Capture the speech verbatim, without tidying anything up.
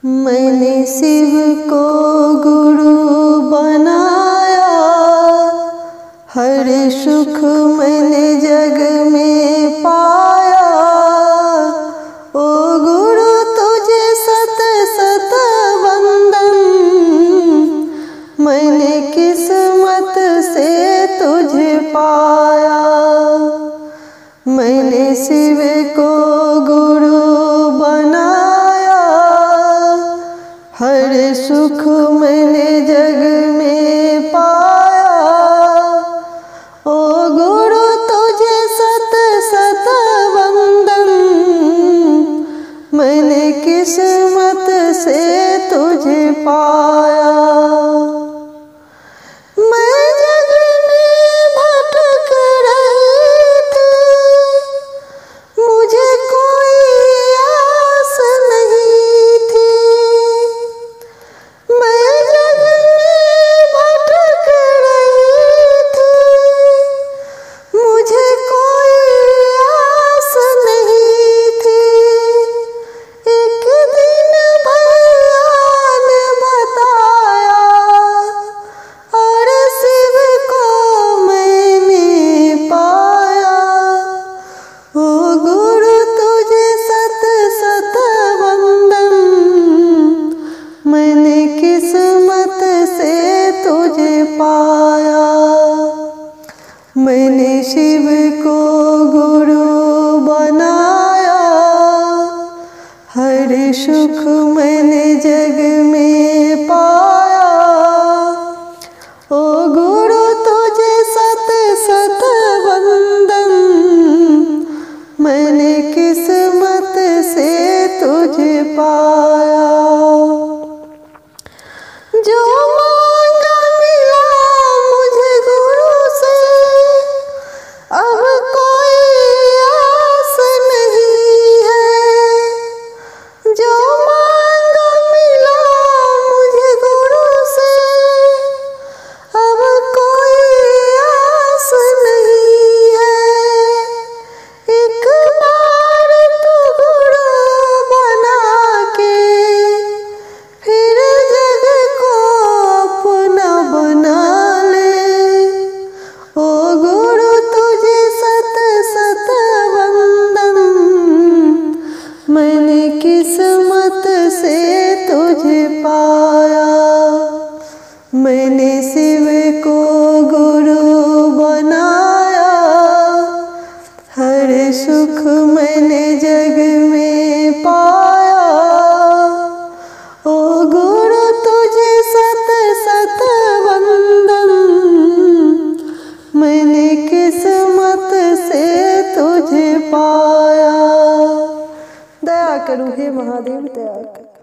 मैंने शिव को गुरु बनाया, हर सुख मैंने जग में पाया। ओ गुरु तुझे सत सत वंदन, मैंने किस्मत से तुझे पाया। मैंने शिव को गुरु बनाया, हर सुख मैंने जग में पाया। ओ गुरु तुझे सत सत वंदन, मैंने किस्मत से तुझे पाया। मैं जग में भटक रही थी, मुझे कोई आस नहीं थी। मैं जग में भटक रही थी, मुझे कोई आस नहीं थी। एक दिन भैया ने बताया, और शिव को मैंने पाया। ओ गुरु तुझे सत सत वंदन, मैंने किस्मत से तुझे पाया। मैंने शिव को गुरु बनाया, हर सुख मैंने जग में पाया। ओ गुरु तुझे सत सत वंदन, मैंने किस्मत से तुझे पाया। जो मांगा मिला मुझे गुरु से, अब कोई आस नहीं है। जो मांगा मिला मुझे गुरु से, अब कोई आस नहीं है। एक बार तू गुरु बना के, फिर जग को अपना बना ले। ओ गुरु तुझे सत सत वंदन, मैंने किस्मत से तुझे पाया। मैंने शिव को गुरु बनाया, हर सुख मैंने जग में पाया। ओ गुरु तुझे सत सत वंदन, मैंने किस्मत से तुझे पाया। दया करो हे महादेव, दया करो।